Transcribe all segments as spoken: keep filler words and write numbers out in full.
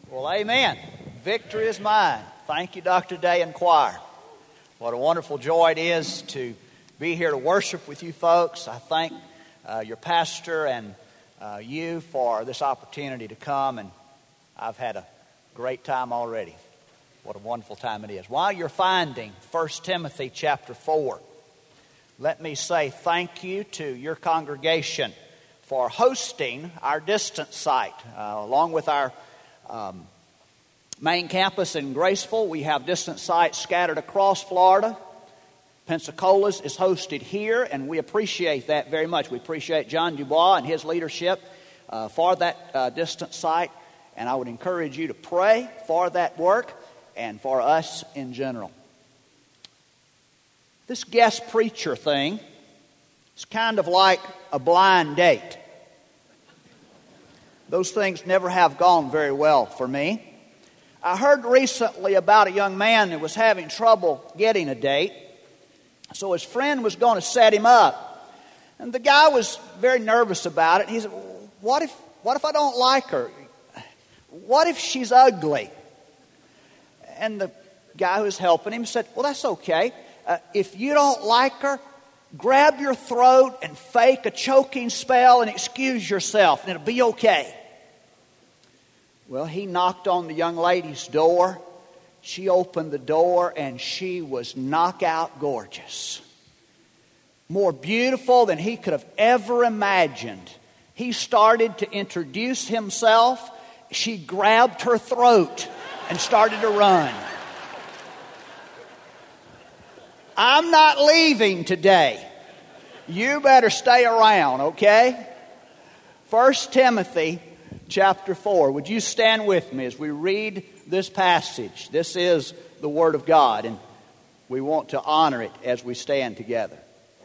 Well, amen. Victory is mine. Thank you, Doctor Day and choir. What a wonderful joy it is to be here to worship with you folks. I thank uh, your pastor and uh, you for this opportunity to come, and I've had a great time already. What a wonderful time it is. While you're finding First Timothy chapter four, let me say thank you to your congregation for hosting our distance site. Uh, along with our um, main campus in Graceville, we have distance sites scattered across Florida. Pensacola's is hosted here, and we appreciate that very much. We appreciate John Dubois and his leadership uh, for that uh, distance site, and I would encourage you to pray for that work and for us in general. This guest preacher thing is kind of like a blind date. Those things never have gone very well for me. I heard recently about a young man who was having trouble getting a date, so his friend was going to set him up. And the guy was very nervous about it. He said, what if, what if I don't like her? What if she's ugly? And the guy who was helping him said, well, that's okay. Uh, if you don't like her, grab your throat and fake a choking spell and excuse yourself, and it'll be okay. Well, he knocked on the young lady's door. She opened the door, and she was knockout gorgeous. More beautiful than he could have ever imagined. He started to introduce himself. She grabbed her throat and started to run. I'm not leaving today. You better stay around, okay? First Timothy chapter four. Would you stand with me as we read this passage? This is the Word of God, and we want to honor it as we stand together.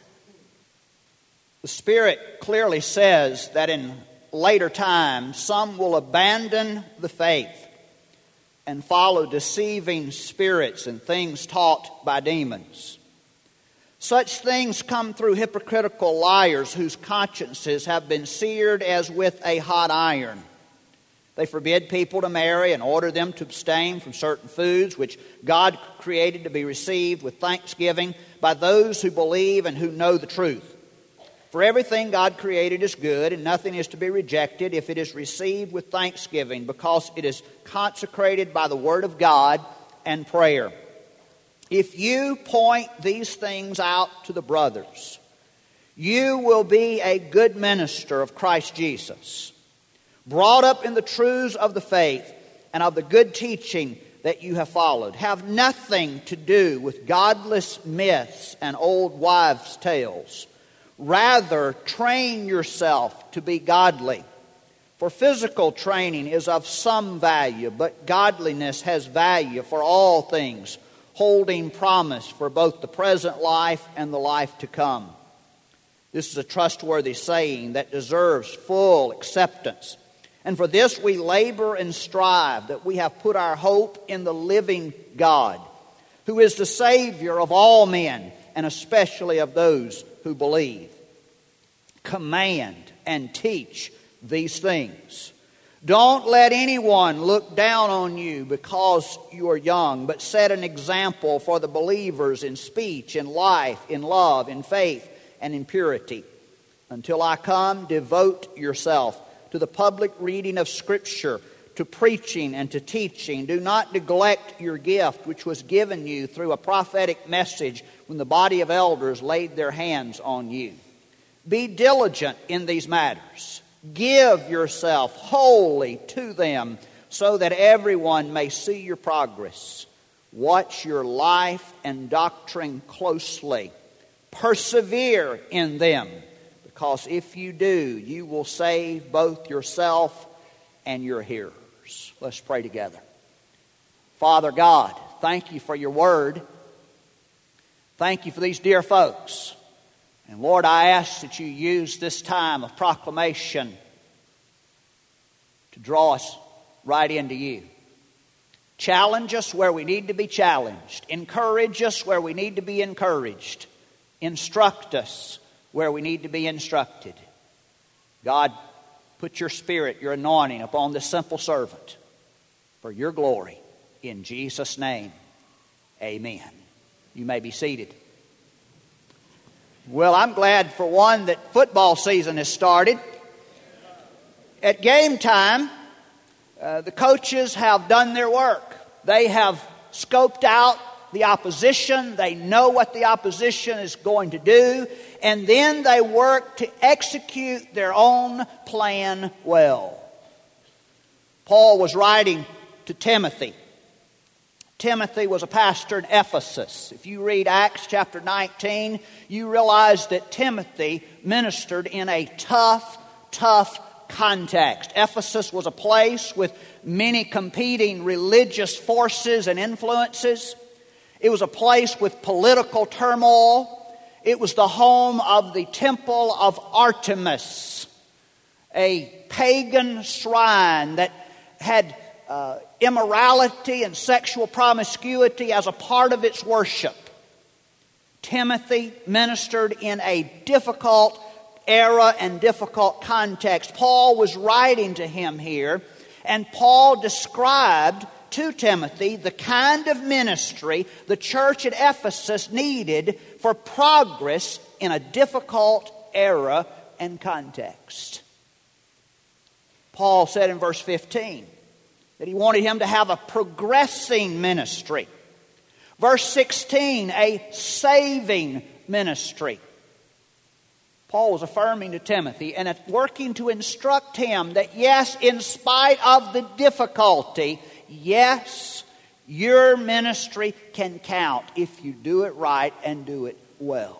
The Spirit clearly says that in later times some will abandon the faith and follow deceiving spirits and things taught by demons. Such things come through hypocritical liars whose consciences have been seared as with a hot iron. They forbid people to marry and order them to abstain from certain foods which God created to be received with thanksgiving by those who believe and who know the truth. For everything God created is good, and nothing is to be rejected if it is received with thanksgiving, because it is consecrated by the Word of God and prayer. If you point these things out to the brothers, you will be a good minister of Christ Jesus, brought up in the truths of the faith and of the good teaching that you have followed. Have nothing to do with godless myths and old wives' tales. Rather, train yourself to be godly. For physical training is of some value, but godliness has value for all things, holding promise for both the present life and the life to come. This is a trustworthy saying that deserves full acceptance. And for this we labor and strive, that we have put our hope in the living God, who is the Savior of all men, and especially of those who believe. Command and teach these things. Don't let anyone look down on you because you are young, but set an example for the believers in speech, in life, in love, in faith, and in purity. Until I come, devote yourself to the public reading of Scripture, to preaching and to teaching. Do not neglect your gift, which was given you through a prophetic message when the body of elders laid their hands on you. Be diligent in these matters. Give yourself wholly to them, so that everyone may see your progress. Watch your life and doctrine closely. Persevere in them, because if you do, you will save both yourself and your hearers. Let's pray together. Father God, thank you for your word. Thank you for these dear folks. And Lord, I ask that you use this time of proclamation to draw us right into you. Challenge us where we need to be challenged. Encourage us where we need to be encouraged. Instruct us where we need to be instructed. God, put your Spirit, your anointing upon this simple servant. for your glory. In Jesus' name, amen. You may be seated. Well, I'm glad, for one, that football season has started. At game time, uh, the coaches have done their work. They have scoped out the opposition. They know what the opposition is going to do. And then they work to execute their own plan well. Paul was writing to Timothy. Timothy was a pastor in Ephesus. If you read Acts chapter nineteen, you realize that Timothy ministered in a tough, tough context. Ephesus was a place with many competing religious forces and influences. It was a place with political turmoil. It was the home of the temple of Artemis, a pagan shrine that had uh, immorality and sexual promiscuity as a part of its worship. Timothy ministered in a difficult era and difficult context. Paul was writing to him here, and Paul described to Timothy the kind of ministry the church at Ephesus needed for progress in a difficult era and context. Paul said in verse fifteen that he wanted him to have a progressing ministry. Verse sixteen, a saving ministry. Paul was affirming to Timothy and working to instruct him that yes, in spite of the difficulty, yes, your ministry can count if you do it right and do it well.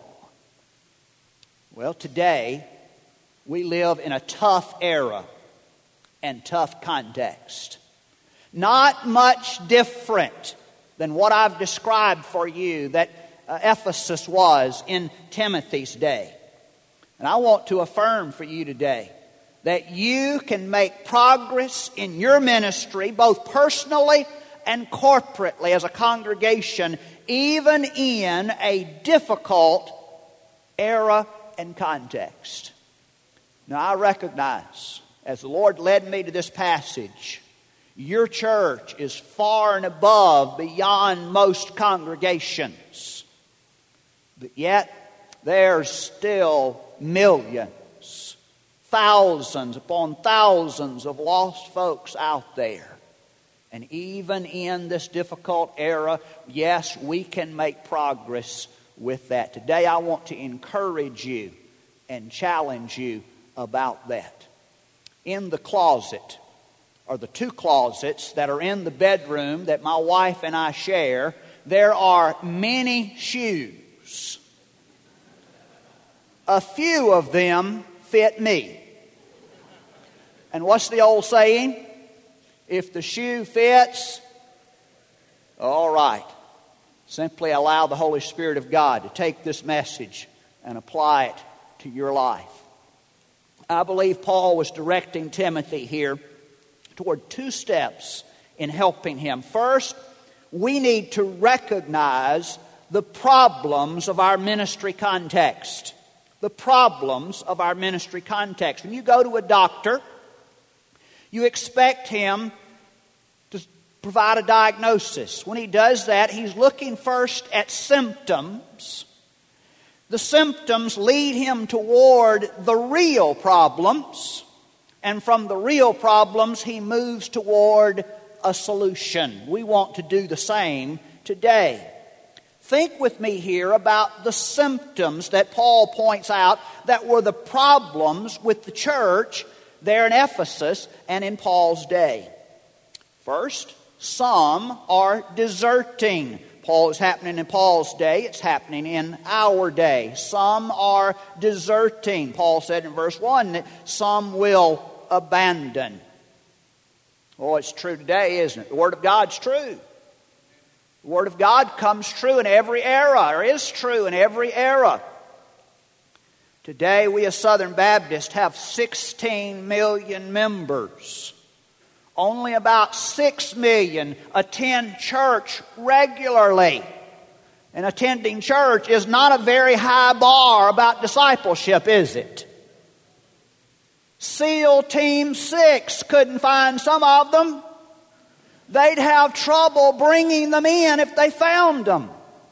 Well, today we live in a tough era and tough context. Not much different than what I've described for you that uh, Ephesus was in Timothy's day. And I want to affirm for you today that you can make progress in your ministry, both personally and corporately as a congregation, even in a difficult era and context. Now, I recognize, as the Lord led me to this passage, your church is far and above, beyond most congregations. But yet, there's still millions, thousands upon thousands of lost folks out there. And even in this difficult era, yes, we can make progress with that. Today I want to encourage you and challenge you about that. In the closet, or the two closets that are in the bedroom that my wife and I share, there are many shoes. A few of them fit me. And what's the old saying? If the shoe fits, all right. Simply allow the Holy Spirit of God to take this message and apply it to your life. I believe Paul was directing Timothy here toward two steps in helping him. First, we need to recognize the problems of our ministry context. The problems of our ministry context. When you go to a doctor, you expect him to provide a diagnosis. When he does that, he's looking first at symptoms. The symptoms lead him toward the real problems. And from the real problems, he moves toward a solution. We want to do the same today. Think with me here about the symptoms that Paul points out that were the problems with the church there in Ephesus and in Paul's day. First, some are deserting. Paul is happening in Paul's day. It's happening in our day. Some are deserting. Paul said in verse one that some will abandon. Oh, it's true today, isn't it? The Word of God's true. The Word of God comes true in every era, or is true in every era. Today, we as Southern Baptists have sixteen million members. Only about six million attend church regularly. And attending church is not a very high bar about discipleship, is it? SEAL Team six couldn't find some of them. they'd have trouble bringing them in if they found them.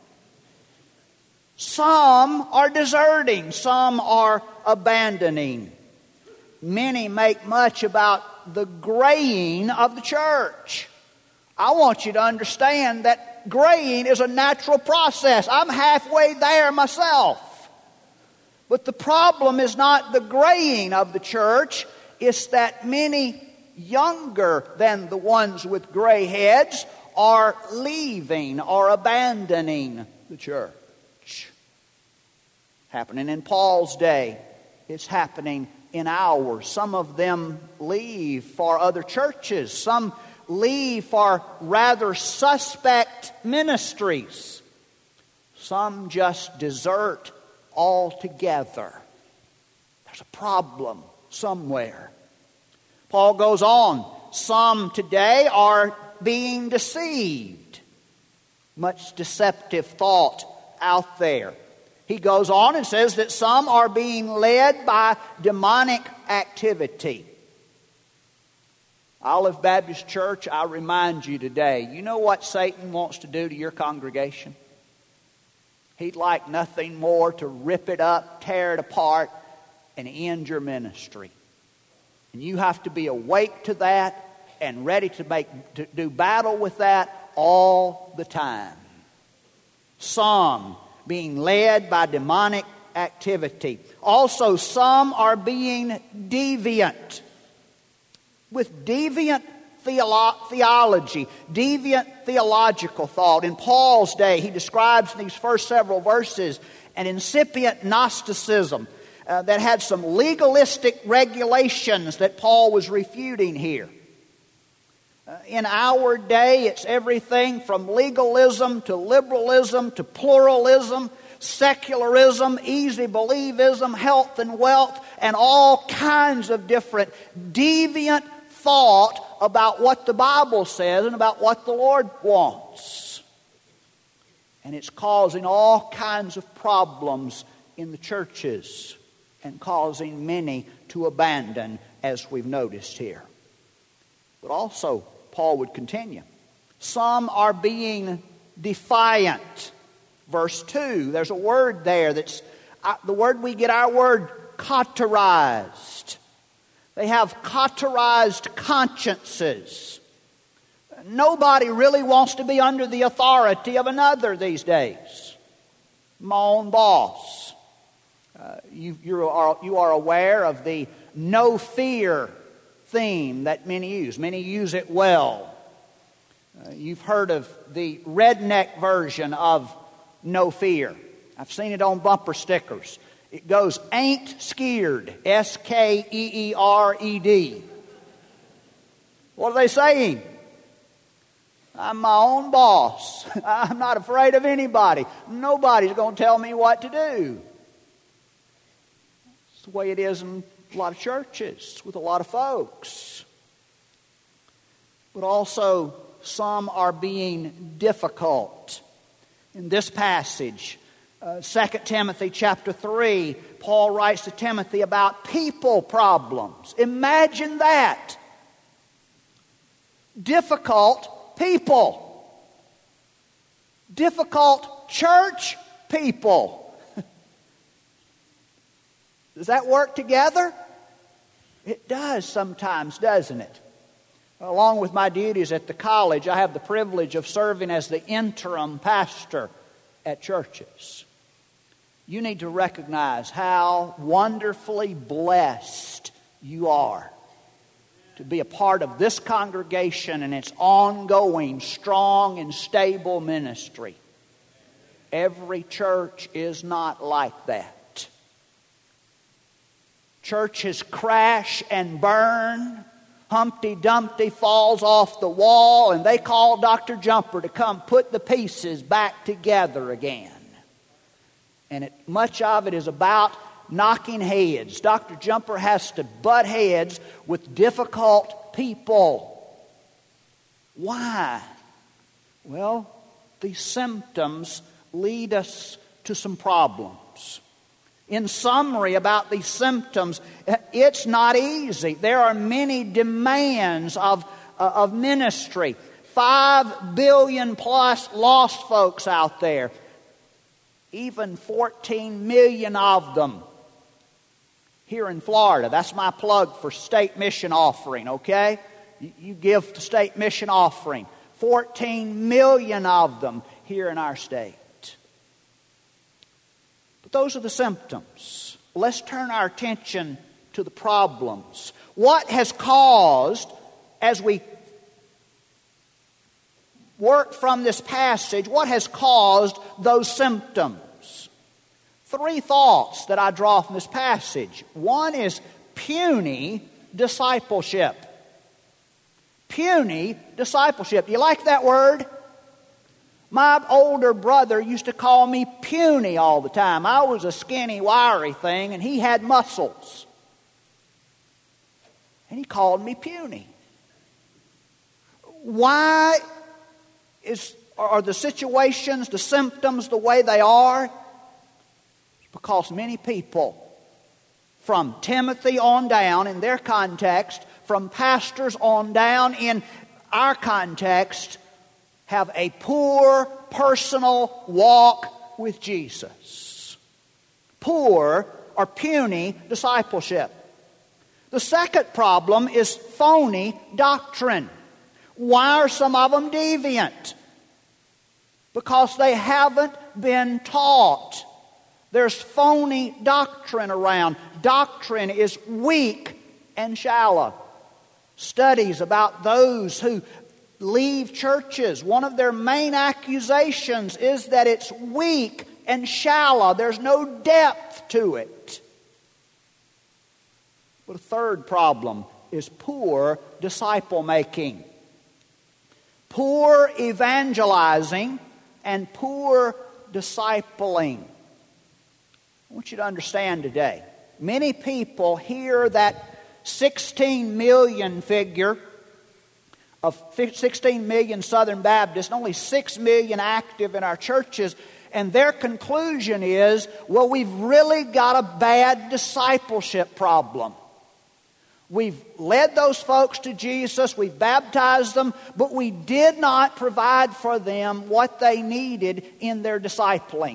Some are deserting, some are abandoning. Many make much about the graying of the church. I want you to understand that graying is a natural process. I'm halfway there myself. But the problem is not the graying of the church, it's that many younger than the ones with gray heads are leaving or abandoning the church. Happening in Paul's day, it's happening in ours. Some of them leave for other churches. Some leave for rather suspect ministries. Some just desert altogether. There's a problem somewhere. Paul goes on. Some today are being deceived. Much deceptive thought out there. He goes on and says that some are being led by demonic activity. Olive Baptist Church, I remind you today, you know what Satan wants to do to your congregation? He'd like nothing more to rip it up, tear it apart, and end your ministry. And you have to be awake to that and ready to make to do battle with that all the time. Some being led by demonic activity. Also, some are being deviant. With deviant theolo- theology, deviant theological thought. In Paul's day, he describes in these first several verses an incipient Gnosticism uh, that had some legalistic regulations that Paul was refuting here. Uh, in our day, it's everything from legalism to liberalism to pluralism, secularism, easy believism, health and wealth, and all kinds of different deviant thought about what the Bible says and about what the Lord wants. And it's causing all kinds of problems in the churches and causing many to abandon, as we've noticed here. But also, Paul would continue. Some are being defiant. Verse two, there's a word there that's uh, the word we get our word cauterized. They have cauterized consciences. Nobody really wants to be under the authority of another these days. My own boss. Uh, you, you, are, you are aware of the no fear theme that many use. Many use it well. Uh, you've heard of the redneck version of no fear. I've seen it on bumper stickers. It goes, ain't scared. S K E E R E D. What are they saying? I'm my own boss. I'm not afraid of anybody. Nobody's going to tell me what to do. It's the way it is in a lot of churches with a lot of folks. But also, some are being difficult. In this passage, uh, Second Timothy chapter three, Paul writes to Timothy about people problems. Imagine that. Difficult people. Difficult church people. Does that work together? It does sometimes, doesn't it? Along with my duties at the college, I have the privilege of serving as the interim pastor at churches. You need to recognize how wonderfully blessed you are to be a part of this congregation and its ongoing, strong, and stable ministry. Every church is not like that. Churches crash and burn. Humpty Dumpty falls off the wall, and they call Doctor Jumper to come put the pieces back together again. And it, much of it is about knocking heads. Doctor Jumper has to butt heads with difficult people. Why? Well, these symptoms lead us to some problems. In summary about these symptoms, it's not easy. There are many demands of, uh, of ministry. Five billion plus lost folks out there. Even fourteen million of them here in Florida. That's my plug for state mission offering, okay? You, you give the state mission offering. fourteen million of them here in our state. But those are the symptoms. Let's turn our attention to the problems. What has caused, as we work from this passage, what has caused those symptoms? Three thoughts that I draw from this passage. One is puny discipleship. Puny discipleship. Do you like that word? My older brother used to call me puny all the time. I was a skinny, wiry thing, and he had muscles. And he called me puny. Why is, are the situations, the symptoms the way they are? Because many people, from Timothy on down in their context, from pastors on down in our context, have a poor personal walk with Jesus. Poor or puny discipleship. The second problem is phony doctrine. Why are some of them deviant? Because they haven't been taught. There's phony doctrine around. Doctrine is weak and shallow. Studies about those who leave churches, one of their main accusations is that it's weak and shallow. There's no depth to it. But a third problem is poor disciple making. Poor evangelizing and poor discipling. I want you to understand today, many people hear that sixteen million figure of sixteen million Southern Baptists, and only six million active in our churches, and their conclusion is, well, we've really got a bad discipleship problem. We've led those folks to Jesus, we've baptized them, but we did not provide for them what they needed in their discipling.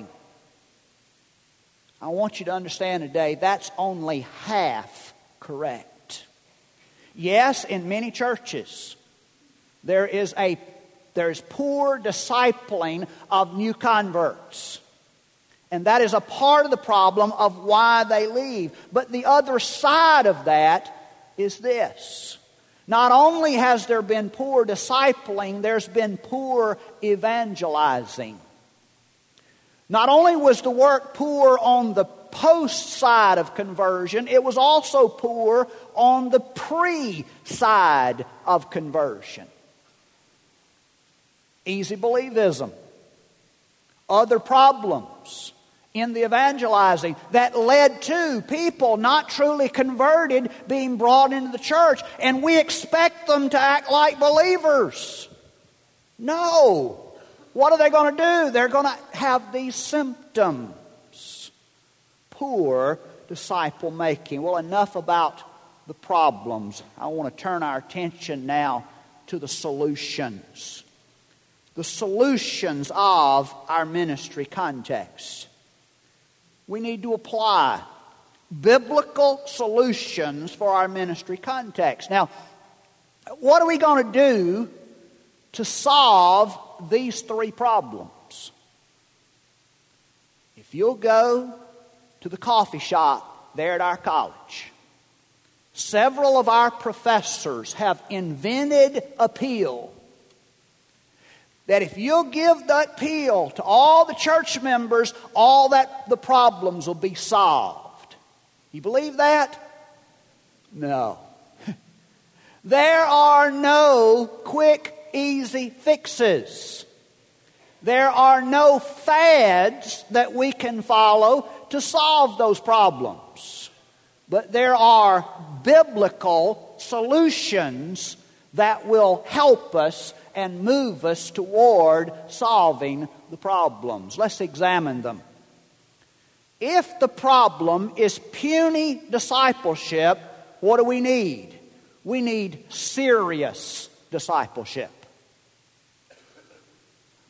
I want you to understand today, that's only half correct. Yes, in many churches, there is a there is poor discipling of new converts. And that is a part of the problem of why they leave. But the other side of that is this. Not only has there been poor discipling, there's been poor evangelizing. Not only was the work poor on the post side of conversion, it was also poor on the pre side of conversion. Easy believism. Other problems in the evangelizing that led to people not truly converted being brought into the church, and we expect them to act like believers. No. What are they going to do? They're going to have these symptoms. Poor disciple making. Well, enough about the problems. I want to turn our attention now to the solutions. The solutions of our ministry context. We need to apply biblical solutions for our ministry context. Now, what are we going to do to solve these three problems? If you'll go to the coffee shop there at our college, several of our professors have invented a pill that if you'll give that pill to all the church members, all that the problems will be solved. You believe that? No. There are no quick, easy fixes. There are no fads that we can follow to solve those problems. But there are biblical solutions that will help us and move us toward solving the problems. Let's examine them. If the problem is puny discipleship, what do we need? We need serious discipleship.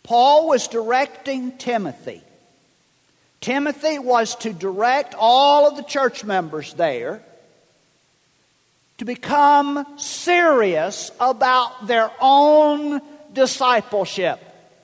Paul was directing Timothy. Timothy was to direct all of the church members there to become serious about their own discipleship.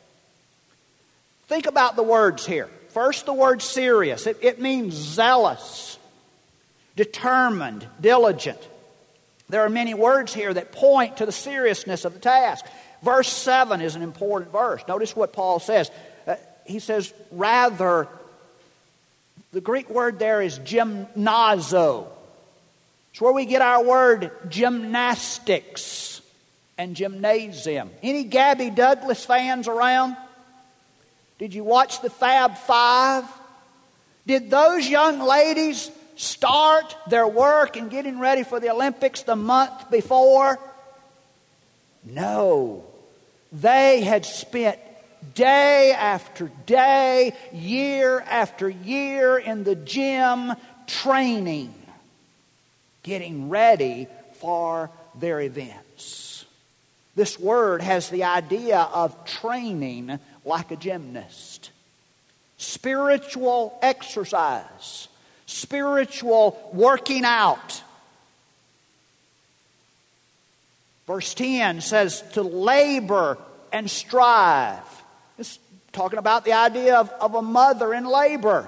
Think about the words here. First, the word serious. It, it means zealous, determined, diligent. There are many words here that point to the seriousness of the task. Verse seven is an important verse. Notice what Paul says. Uh, he says, rather, the Greek word there is gymnazo. It's where we get our word gymnastics and gymnasium. Any Gabby Douglas fans around? Did you watch the Fab Five? Did those young ladies start their work and getting ready for the Olympics the month before? No. They had spent day after day, year after year in the gym training, getting ready for their events. This word has the idea of training like a gymnast. Spiritual exercise. Spiritual working out. Verse ten says to labor and strive. It's talking about the idea of, of a mother in labor.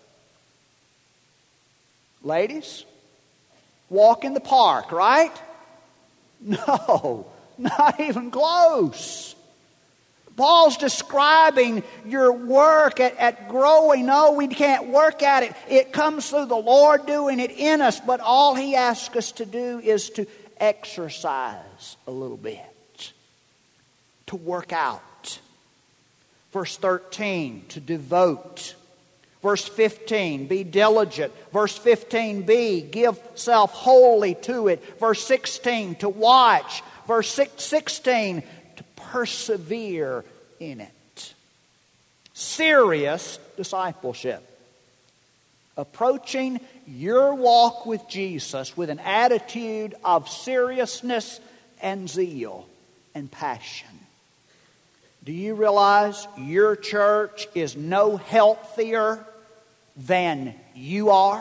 Ladies, walk in the park, right? No, not even close. Paul's describing your work at, at growing. No, we can't work at it. It comes through the Lord doing it in us. But all He asks us to do is to exercise a little bit. To work out. Verse thirteen, to devote. Verse fifteen, be diligent. Verse fifteen b, give self wholly to it. Verse sixteen, to watch. Verse sixteen, to persevere in it. Serious discipleship. Approaching your walk with Jesus with an attitude of seriousness and zeal and passion. Do you realize your church is no healthier than you are?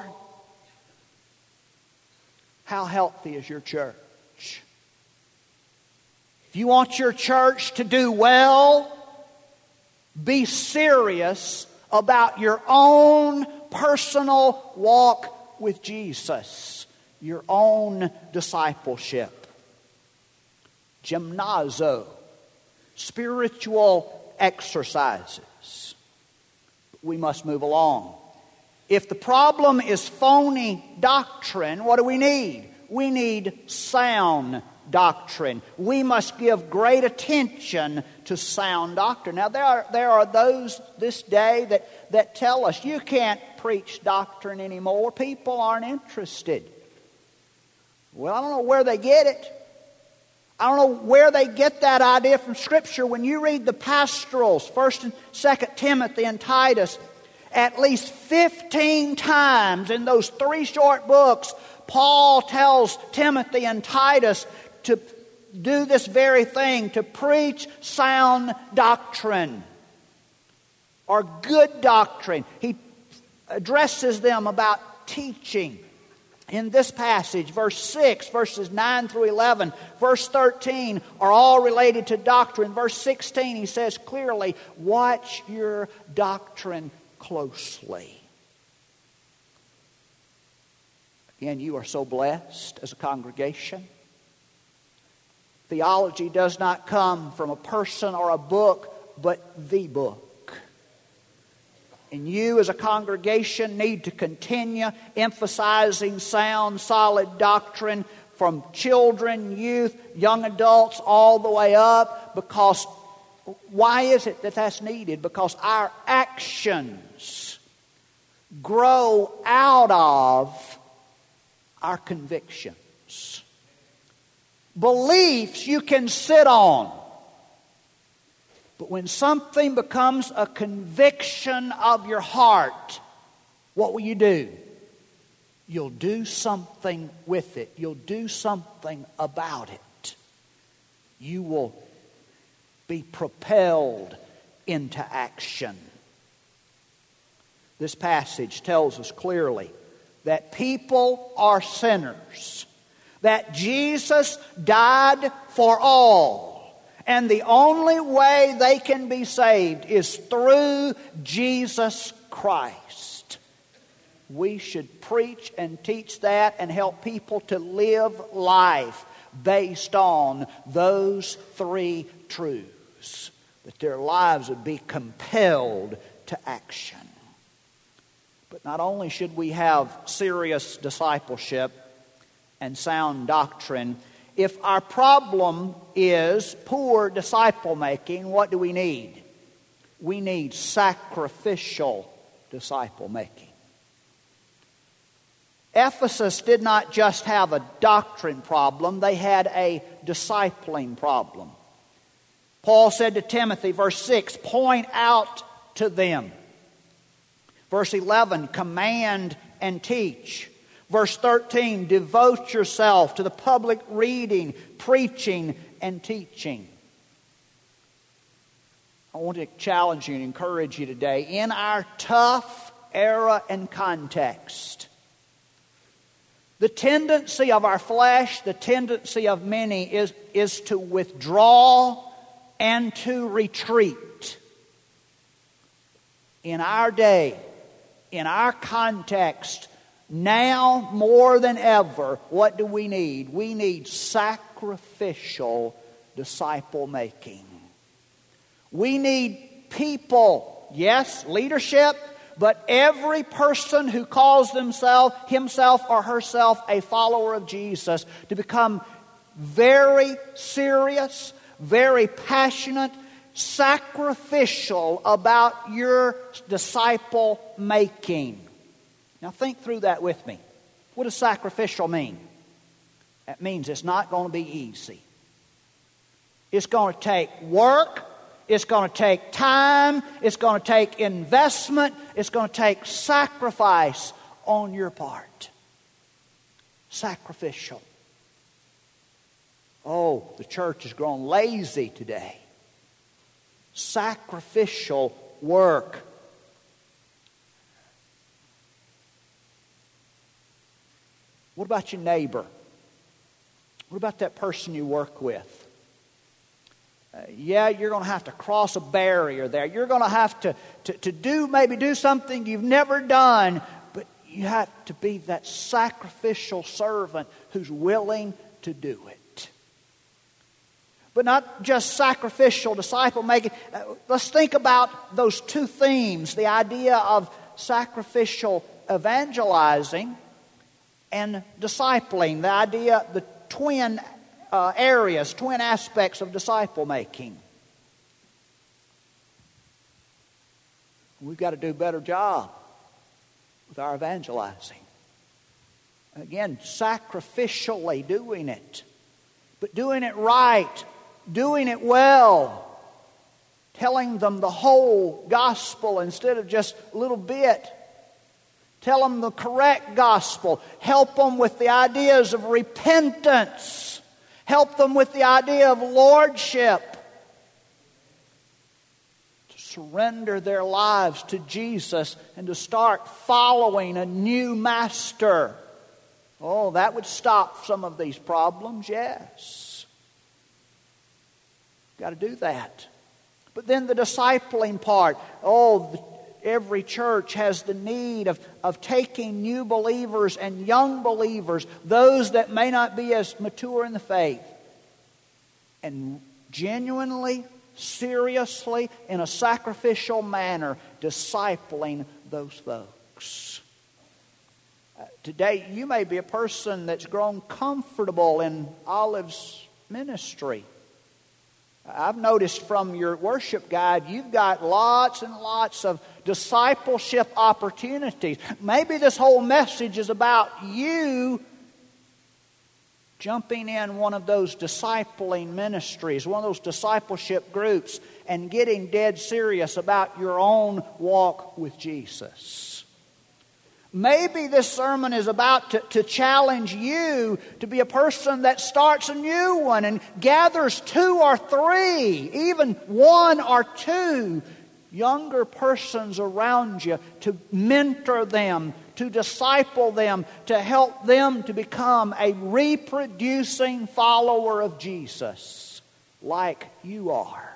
How healthy is your church? If you want your church to do well, be serious about your own personal walk with Jesus, your own discipleship. Gymnazo. Spiritual exercises. We must move along. If the problem is phony doctrine, what do we need? We need sound doctrine. We must give great attention to sound doctrine. Now, there are, there are those this day that, that tell us you can't preach doctrine anymore. People aren't interested. Well, I don't know where they get it. I don't know where they get that idea from Scripture. When you read the pastorals, First and Second Timothy and Titus, at least fifteen times in those three short books, Paul tells Timothy and Titus to do this very thing, to preach sound doctrine or good doctrine. He addresses them about teaching. In this passage, verse six, verses nine through eleven, verse thirteen are all related to doctrine. Verse sixteen, he says clearly, watch your doctrine closely. Again, you are so blessed as a congregation. Theology does not come from a person or a book, but the book. And you as a congregation need to continue emphasizing sound, solid doctrine from children, youth, young adults, all the way up. Because why is it that that's needed? Because our actions grow out of our convictions. Beliefs you can sit on. But when something becomes a conviction of your heart, what will you do? You'll do something with it. You'll do something about it. You will be propelled into action. This passage tells us clearly that people are sinners, that Jesus died for all, and the only way they can be saved is through Jesus Christ. We should preach and teach that and help people to live life based on those three truths, that their lives would be compelled to action. But not only should we have serious discipleship and sound doctrine, if our problem is poor disciple making, what do we need? We need sacrificial disciple making. Ephesus did not just have a doctrine problem, they had a discipling problem. Paul said to Timothy, verse six, point out to them. Verse eleven, command and teach. Verse thirteen, devote yourself to the public reading, preaching, and teaching. I want to challenge you and encourage you today. In our tough era and context, the tendency of our flesh, the tendency of many is, is to withdraw and to retreat. In our day, in our context, now more than ever, what do we need? We need sacrificial disciple making. We need people, yes, leadership, but every person who calls themselves, himself or herself a follower of Jesus to become very serious, very passionate, sacrificial about your disciple making. Now think through that with me. What does sacrificial mean? That means it's not going to be easy. It's going to take work. It's going to take time. It's going to take investment. It's going to take sacrifice on your part. Sacrificial. Oh, the church has grown lazy today. Sacrificial work. What about your neighbor? What about that person you work with? Uh, yeah, you're going to have to cross a barrier there. You're going to have to, to, to do, maybe do something you've never done, but you have to be that sacrificial servant who's willing to do it. But not just sacrificial disciple making. Uh, let's think about those two themes, the idea of sacrificial evangelizing and discipling, the idea, the twin uh, areas, twin aspects of disciple making. We've got to do a better job with our evangelizing. Again, sacrificially doing it, but doing it right, doing it well, telling them the whole gospel instead of just a little bit. Tell them the correct gospel. Help them with the ideas of repentance. Help them with the idea of lordship. To surrender their lives to Jesus and to start following a new master. Oh, that would stop some of these problems, yes. Got to do that. But then the discipling part. Oh, the Every church has the need of, of taking new believers and young believers, those that may not be as mature in the faith, and genuinely, seriously, in a sacrificial manner, discipling those folks. Uh, today, you may be a person that's grown comfortable in Olive's ministry. I've noticed from your worship guide, you've got lots and lots of discipleship opportunities. Maybe this whole message is about you jumping in one of those discipling ministries, one of those discipleship groups, and getting dead serious about your own walk with Jesus. Maybe this sermon is about to, to challenge you to be a person that starts a new one and gathers two or three, even one or two, younger persons around you to mentor them, to disciple them, to help them to become a reproducing follower of Jesus like you are.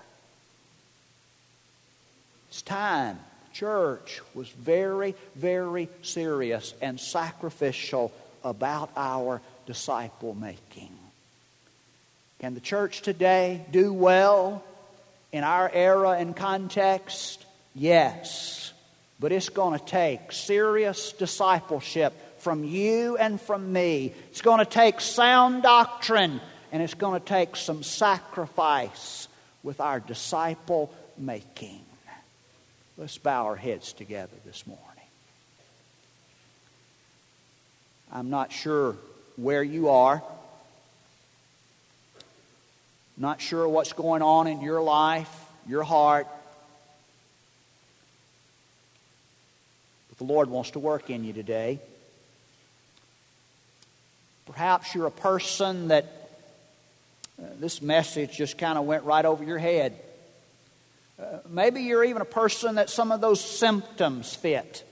It's time. Church was very, very serious and sacrificial about our disciple making. Can the church today do well in our era and context? Yes. But it's going to take serious discipleship from you and from me. It's going to take sound doctrine, and it's going to take some sacrifice with our disciple making. Let's bow our heads together this morning. I'm not sure where you are. Not sure what's going on in your life, your heart. But the Lord wants to work in you today. Perhaps you're a person that uh, this message just kind of went right over your head. Uh, maybe you're even a person that some of those symptoms fit.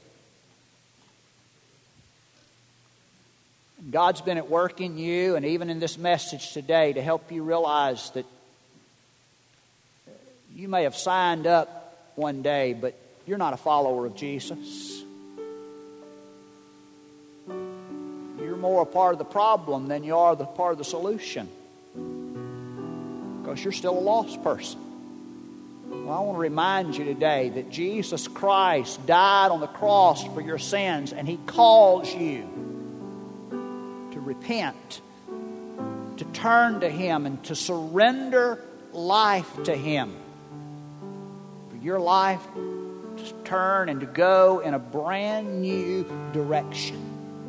God's been at work in you, and even in this message today, to help you realize that you may have signed up one day, but you're not a follower of Jesus. You're more a part of the problem than you are the part of the solution, because you're still a lost person. Well, I want to remind you today that Jesus Christ died on the cross for your sins, and He calls you to repent, to turn to Him, and to surrender life to Him. For your life to turn and to go in a brand new direction.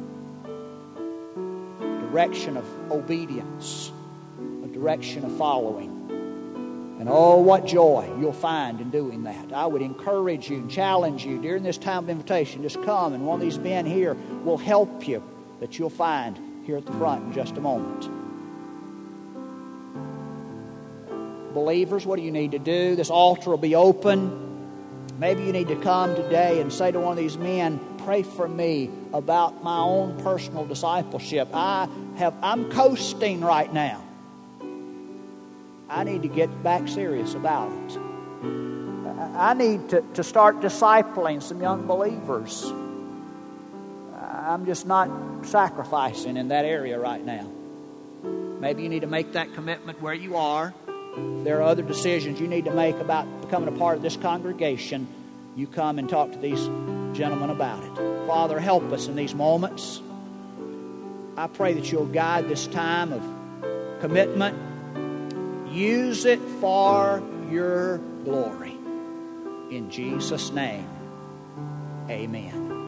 A direction of obedience, a direction of following. And oh, what joy you'll find in doing that. I would encourage you and challenge you during this time of invitation. Just come, and one of these men here will help you, that you'll find here at the front in just a moment. Believers, what do you need to do? This altar will be open. Maybe you need to come today and say to one of these men, pray for me about my own personal discipleship. I have, I'm coasting right now. I need to get back serious about it. I need to, to start discipling some young believers. I'm just not sacrificing in that area right now. Maybe you need to make that commitment where you are. There are other decisions you need to make about becoming a part of this congregation. You come and talk to these gentlemen about it. Father, help us in these moments. I pray that you'll guide this time of commitment. Use it for your glory. In Jesus' name, amen.